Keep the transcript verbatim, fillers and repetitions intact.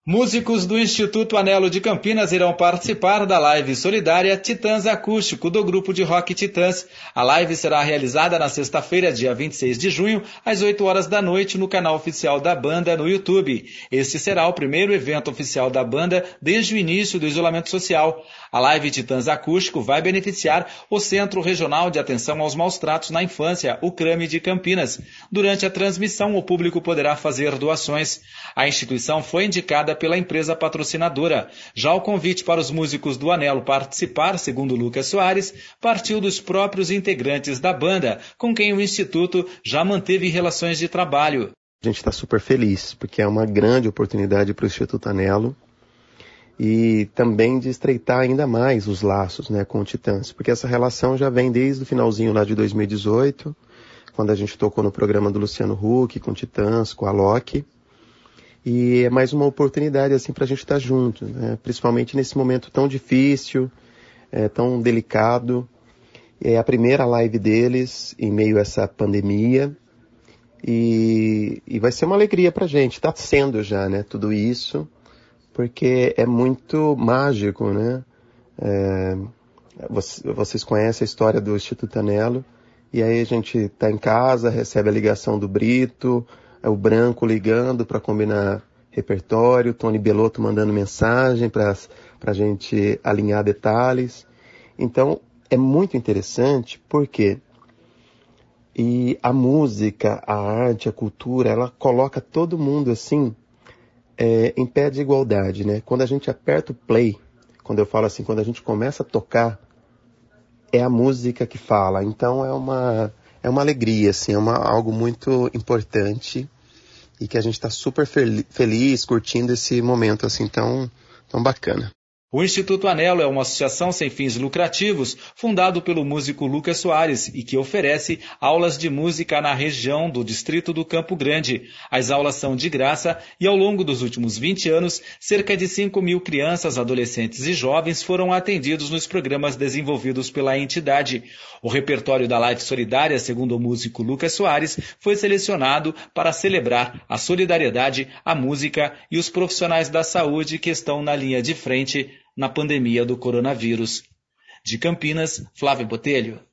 Músicos do Instituto Anelo de Campinas irão participar da live solidária Titãs Acústico do grupo de rock Titãs. A live será realizada na sexta-feira, dia vinte e seis de junho, às oito horas da noite, no canal oficial da banda no YouTube. Este será o primeiro evento oficial da banda desde o início do isolamento social. A live Titãs Acústico vai beneficiar o Centro Regional de Atenção aos Maus Tratos na Infância, o CRAME de Campinas. Durante a transmissão, o público poderá fazer doações. A instituição foi indicada pela empresa patrocinadora. Já o convite para os músicos do Anelo participar, segundo Lucas Soares, partiu dos próprios integrantes da banda, com quem o Instituto já manteve relações de trabalho. A gente está super feliz, porque é uma grande oportunidade para o Instituto Anelo e também de estreitar ainda mais os laços, né, com o Titãs, porque essa relação já vem desde o finalzinho lá de dois mil e dezoito, quando a gente tocou no programa do Luciano Huck, com o Titãs, com a Loki. E é mais uma oportunidade assim para a gente estar junto, né? Principalmente nesse momento tão difícil, é, tão delicado. É a primeira live deles em meio a essa pandemia e, e vai ser uma alegria para a gente. Está sendo já, né? Tudo isso, porque é muito mágico, né? É, vocês conhecem a história do Instituto Anelo e aí a gente está em casa, recebe a ligação do Brito, é o Branco ligando para combinar repertório, Tony Belotto mandando mensagem para a gente alinhar detalhes. Então, é muito interessante porque e a música, a arte, a cultura, ela coloca todo mundo assim é, em pé de igualdade, né? Quando a gente aperta o play, quando eu falo assim, quando a gente começa a tocar, é a música que fala. Então, é uma... É uma alegria, assim, é uma, algo muito importante e que a gente está super fel- feliz curtindo esse momento assim tão, tão bacana. O Instituto Anelo é uma associação sem fins lucrativos, fundado pelo músico Lucas Soares e que oferece aulas de música na região do distrito do Campo Grande. As aulas são de graça e ao longo dos últimos vinte anos, cerca de cinco mil crianças, adolescentes e jovens foram atendidos nos programas desenvolvidos pela entidade. O repertório da Live Solidária, segundo o músico Lucas Soares, foi selecionado para celebrar a solidariedade, a música e os profissionais da saúde que estão na linha de frente na pandemia do coronavírus. De Campinas, Flávio Botelho.